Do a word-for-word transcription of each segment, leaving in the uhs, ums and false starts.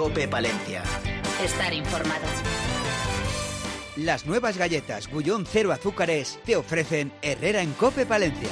COPE Palencia. Estar informado. Las nuevas galletas Bullón Cero Azúcares te ofrecen Herrera en COPE Palencia.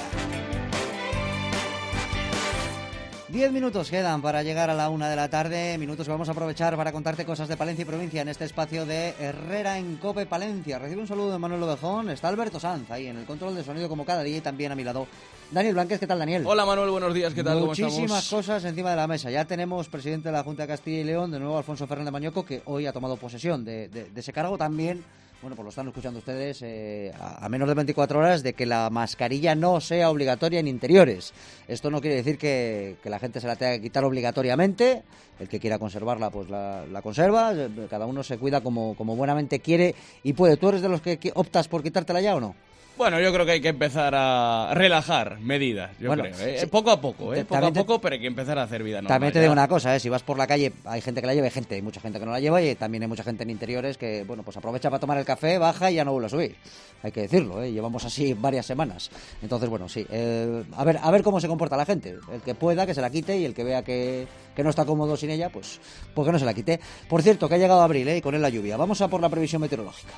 Diez minutos quedan para llegar a la una de la tarde, minutos que vamos a aprovechar para contarte cosas de Palencia y provincia en este espacio de Herrera en COPE Palencia. Recibe un saludo de Manuel Ovejón, está Alberto Sanz ahí en el control de sonido como cada día y también a mi lado Daniel Blanquez. ¿Qué tal, Daniel? Hola Manuel, buenos días, ¿qué tal? Muchísimas cosas encima de la mesa. Ya tenemos presidente de la Junta de Castilla y León, de nuevo Alfonso Fernández Mañoco, que hoy ha tomado posesión de, de, de ese cargo también. Bueno, pues lo están escuchando ustedes eh, a, a menos de veinticuatro horas de que la mascarilla no sea obligatoria en interiores. Esto no quiere decir que, que la gente se la tenga que quitar obligatoriamente. El que quiera conservarla, pues la, la conserva. Cada uno se cuida como, como buenamente quiere y puede. ¿Tú eres de los que optas por quitártela ya o no? Bueno, yo creo que hay que empezar a relajar medidas, yo bueno, creo. ¿eh? Sí. Poco a poco, ¿eh? Poco a te, poco, pero hay que empezar a hacer vida normal. También te digo una cosa, ¿eh? Si vas por la calle, hay gente que la lleva, hay gente, hay mucha gente que no la lleva y también hay mucha gente en interiores que, bueno, pues aprovecha para tomar el café, baja y ya no vuelve a subir. Hay que decirlo, ¿eh? Llevamos así varias semanas. Entonces, bueno, sí. Eh, a ver, a ver cómo se comporta la gente. El que pueda, que se la quite, y el que vea que, que no está cómodo sin ella, pues, pues que no se la quite. Por cierto, que ha llegado abril, ¿eh? Y con él la lluvia. Vamos a por la previsión meteorológica.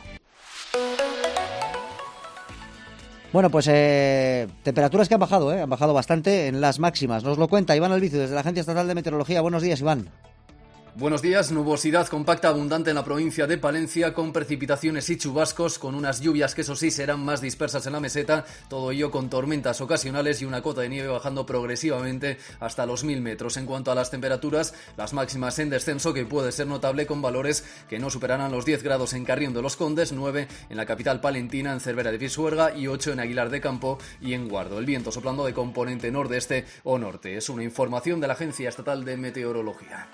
Bueno, pues eh, temperaturas que han bajado, ¿eh? Han bajado bastante en las máximas. Nos lo cuenta Iván Albizu desde la Agencia Estatal de Meteorología. Buenos días, Iván. Buenos días. Nubosidad compacta abundante en la provincia de Palencia, con precipitaciones y chubascos, con unas lluvias que eso sí serán más dispersas en la meseta, todo ello con tormentas ocasionales y una cota de nieve bajando progresivamente hasta los mil metros. En cuanto a las temperaturas, las máximas en descenso, que puede ser notable con valores que no superarán los diez grados en Carrión de los Condes, nueve en la capital palentina, en Cervera de Pisuerga y ocho en Aguilar de Campo y en Guardo. El viento soplando de componente nordeste o norte. Es una información de la Agencia Estatal de Meteorología.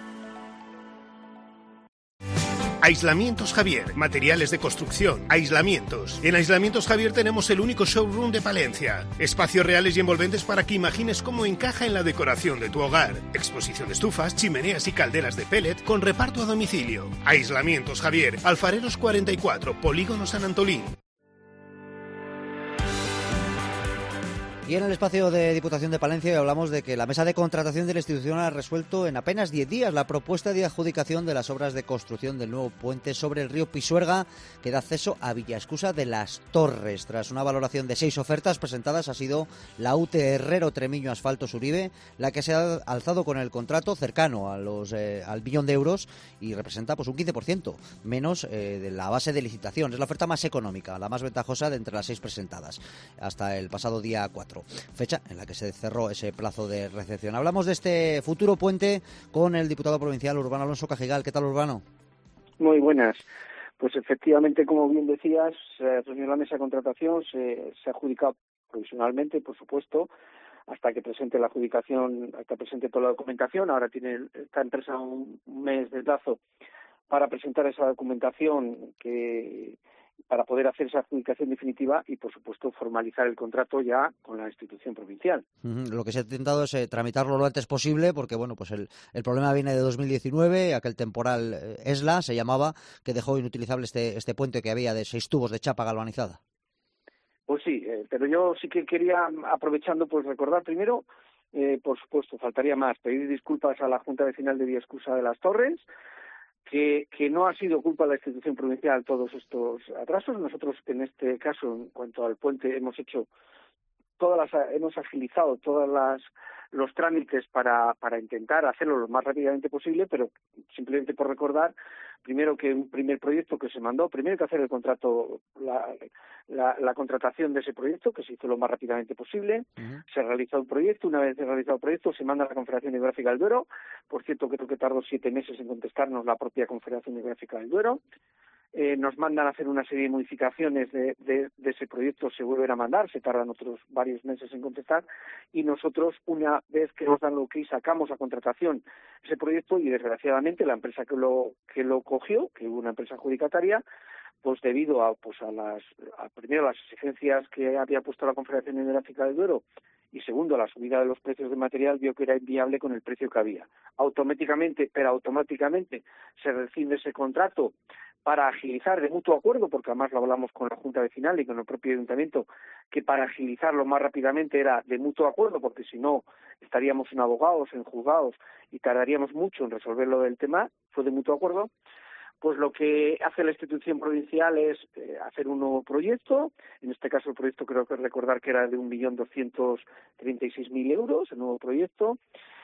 Aislamientos Javier, materiales de construcción, aislamientos. En Aislamientos Javier tenemos el único showroom de Palencia. Espacios reales y envolventes para que imagines cómo encaja en la decoración de tu hogar. Exposición de estufas, chimeneas y calderas de pellet con reparto a domicilio. Aislamientos Javier, Alfareros cuarenta y cuatro, Polígono San Antolín. Y en el espacio de Diputación de Palencia hablamos de que la mesa de contratación de la institución ha resuelto en apenas diez días la propuesta de adjudicación de las obras de construcción del nuevo puente sobre el río Pisuerga, que da acceso a Villaescusa de las Torres. Tras una valoración de seis ofertas presentadas, ha sido la U T Herrero Tremiño Asfaltos Uribe la que se ha alzado con el contrato cercano a los eh, al billón de euros y representa pues un quince por ciento menos eh, de la base de licitación. Es la oferta más económica, la más ventajosa de entre las seis presentadas hasta el pasado día cuatro. Fecha en la que se cerró ese plazo de recepción. Hablamos de este futuro puente con el diputado provincial Urbano Alonso Cajigal. ¿Qué tal, Urbano? Muy buenas. Pues efectivamente, como bien decías, se reunió la mesa de contratación, se, se ha adjudicado provisionalmente, por supuesto, hasta que presente la adjudicación, hasta que presente toda la documentación. Ahora tiene esta empresa un mes de plazo para presentar esa documentación que para poder hacer esa adjudicación definitiva y, por supuesto, formalizar el contrato ya con la institución provincial. Uh-huh. Lo que se ha intentado es eh, tramitarlo lo antes posible, porque bueno, pues el, el problema viene de dos mil diecinueve, aquel temporal eh, ESLA se llamaba, que dejó inutilizable este, este puente que había de seis tubos de chapa galvanizada. Pues sí, eh, pero yo sí que quería, aprovechando, pues recordar primero, eh, por supuesto, faltaría más, pedir disculpas a la Junta Vecinal de Villaescusa de las Torres, Que, que no ha sido culpa de la institución provincial todos estos atrasos. Nosotros, en este caso, en cuanto al puente, hemos hecho todas las, hemos agilizado todas las los trámites para, para intentar hacerlo lo más rápidamente posible, pero simplemente por recordar, primero que un primer proyecto que se mandó, primero que hacer el contrato, la, la, la contratación de ese proyecto, que se hizo lo más rápidamente posible, uh-huh. Se realizó un proyecto, una vez realizado el proyecto, se manda a la Confederación Hidrográfica del Duero, por cierto creo que tardó siete meses en contestarnos la propia Confederación Hidrográfica del Duero, Eh, nos mandan a hacer una serie de modificaciones de, de, de ese proyecto, se vuelven a mandar, se tardan otros varios meses en contestar y nosotros, una vez que nos dan lo que sacamos a contratación ese proyecto y desgraciadamente la empresa que lo que lo cogió, que hubo una empresa adjudicataria, pues debido a pues a las a primero las exigencias que había puesto la Confederación Hidrográfica del Duero y segundo, la subida de los precios de material vio que era inviable con el precio que había. Automáticamente, pero automáticamente se rescinde ese contrato para agilizar de mutuo acuerdo, porque además lo hablamos con la Junta Vecinal y con el propio Ayuntamiento, que para agilizarlo más rápidamente era de mutuo acuerdo, porque si no estaríamos en abogados, en juzgados y tardaríamos mucho en resolver lo del tema, fue de mutuo acuerdo. Pues lo que hace la institución provincial es eh, hacer un nuevo proyecto, en este caso el proyecto creo que recordar que era de un millón doscientos treinta y seis mil euros, el nuevo proyecto,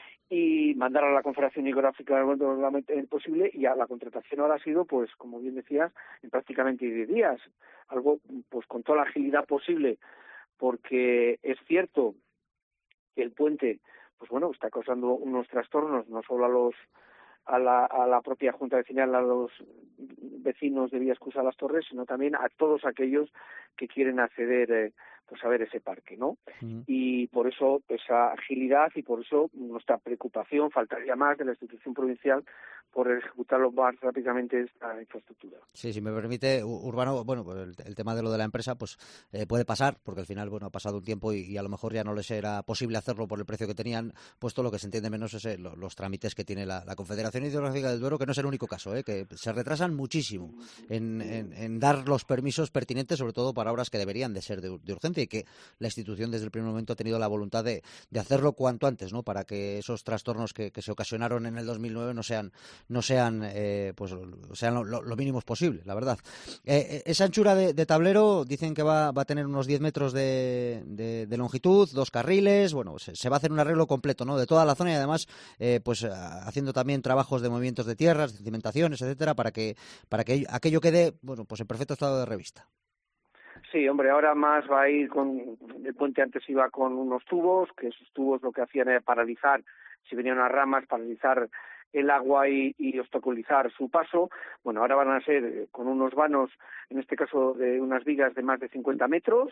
y mandar a la Confederación Hidrográfica lo más posible, y a la contratación ahora ha sido, pues como bien decías, en prácticamente diez días, algo pues con toda la agilidad posible, porque es cierto que el puente, pues bueno, está causando unos trastornos, no solo a los a la, a la propia Junta Vecinal, a los vecinos de Villaescusa de las Torres, sino también a todos aquellos que quieren acceder eh, pues a ver ese parque, ¿no? Uh-huh. Y por eso esa agilidad y por eso nuestra preocupación, faltaría más de la institución provincial por ejecutarlo más rápidamente esta infraestructura. Sí, si me permite, Urbano, bueno, pues el, el tema de lo de la empresa pues eh, puede pasar, porque al final, bueno, ha pasado un tiempo y, y a lo mejor ya no les era posible hacerlo por el precio que tenían, puesto lo que se entiende menos es eh, lo, los trámites que tiene la, la Confederación Hidrográfica del Duero, que no es el único caso, eh, que se retrasan muchísimo en, en, en dar los permisos pertinentes, sobre todo para obras que deberían de ser de, de urgencia, y que la institución desde el primer momento ha tenido la voluntad de, de hacerlo cuanto antes, ¿no? Para que esos trastornos que, que se ocasionaron en el dos mil nueve no sean no sean eh, pues sean lo, lo, lo mínimos posible, la verdad. Eh, esa anchura de, de tablero dicen que va, va a tener unos diez metros de, de, de longitud, dos carriles, bueno, se, se va a hacer un arreglo completo, ¿no? De toda la zona, y además eh, pues haciendo también trabajos de movimientos de tierras, de cimentaciones, etcétera, para que para que aquello quede, bueno, pues en perfecto estado de revista. Sí, hombre, ahora más va a ir con... El puente antes iba con unos tubos, que esos tubos lo que hacían era paralizar, si venían unas ramas, paralizar el agua y, y obstaculizar su paso. Bueno, ahora van a ser con unos vanos, en este caso de unas vigas de más de cincuenta metros.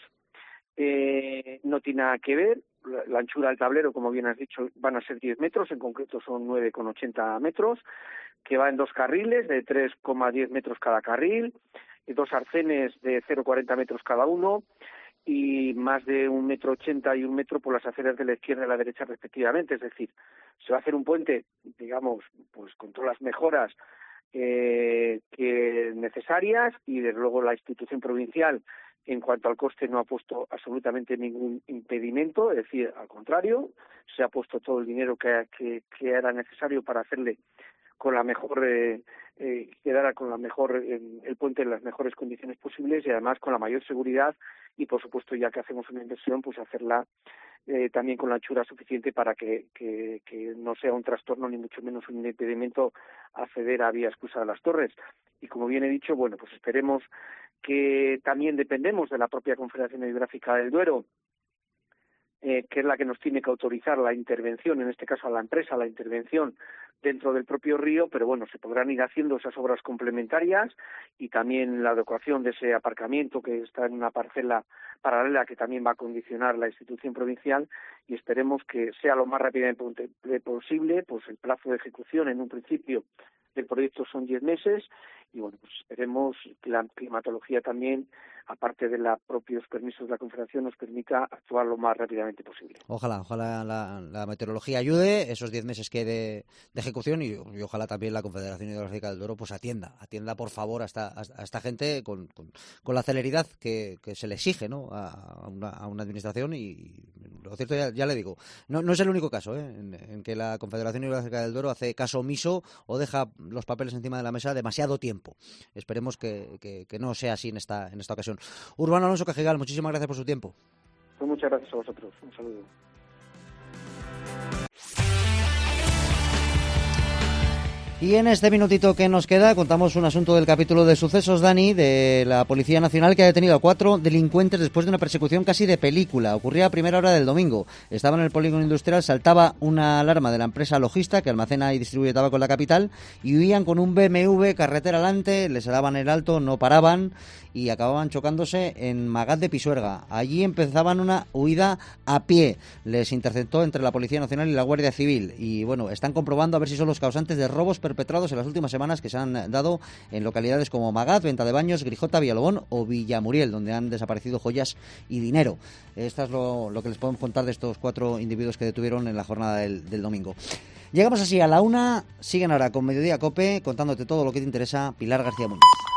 Eh, no tiene nada que ver, la, la anchura del tablero, como bien has dicho, van a ser diez metros, en concreto son nueve coma ochenta metros, que va en dos carriles de tres coma diez metros cada carril, y dos arcenes de cero coma cuarenta metros cada uno, y más de un metro ochenta y un metro por las aceras de la izquierda y la derecha respectivamente. Es decir, se va a hacer un puente, digamos, pues con todas las mejoras eh, que necesarias, y desde luego la institución provincial en cuanto al coste no ha puesto absolutamente ningún impedimento, es decir, al contrario, se ha puesto todo el dinero que, que, que era necesario para hacerle con la mejor eh, eh, quedara con la mejor eh, el puente en las mejores condiciones posibles, y además con la mayor seguridad, y por supuesto, ya que hacemos una inversión, pues hacerla eh, también con la anchura suficiente para que, que, que no sea un trastorno ni mucho menos un impedimento acceder a Villaescusa de las Torres. Y como bien he dicho, bueno, pues esperemos que también dependemos de la propia Confederación Hidrográfica del Duero, Eh, que es la que nos tiene que autorizar la intervención, en este caso a la empresa, la intervención dentro del propio río, pero bueno, se podrán ir haciendo esas obras complementarias, y también la adecuación de ese aparcamiento que está en una parcela paralela que también va a condicionar la institución provincial, y esperemos que sea lo más rápidamente posible. Pues el plazo de ejecución en un principio del proyecto son diez meses, y bueno, pues esperemos que la climatología también, aparte de los propios permisos de la Confederación, nos permita actuar lo más rápidamente posible. Ojalá, ojalá la, la meteorología ayude, esos diez meses que de, de ejecución, y, y ojalá también la Confederación Hidrográfica del Duero pues atienda, atienda por favor a esta, a esta gente con, con, con la celeridad que, que se le exige, ¿no? a, una, a una administración, y, y lo cierto, ya, ya le digo, no, no es el único caso ¿eh? en, en que la Confederación Hidrográfica del Duero hace caso omiso o deja los papeles encima de la mesa demasiado tiempo. Esperemos que, que, que no sea así en esta, en esta ocasión. Urbano Alonso Cajigal, muchísimas gracias por su tiempo. Pues muchas gracias a vosotros. Un saludo. Y en este minutito que nos queda contamos un asunto del capítulo de sucesos, Dani, de la Policía Nacional, que ha detenido a cuatro delincuentes después de una persecución casi de película. Ocurría a primera hora del domingo. Estaba en el polígono industrial, saltaba una alarma de la empresa Logista, que almacena y distribuye tabaco en la capital, y huían con un B M W carretera adelante, les daban el alto, no paraban y acababan chocándose en Magat de Pisuerga. Allí empezaban una huida a pie. Les interceptó entre la Policía Nacional y la Guardia Civil. Y bueno, están comprobando a ver si son los causantes de robos perpetrados en las últimas semanas que se han dado en localidades como Magaz, Venta de Baños, Grijota, Villalobón o Villamuriel, donde han desaparecido joyas y dinero. Esto es lo, lo que les podemos contar de estos cuatro individuos que detuvieron en la jornada del, del domingo. Llegamos así a la una. Siguen ahora con Mediodía Cope, contándote todo lo que te interesa. Pilar García Muñiz.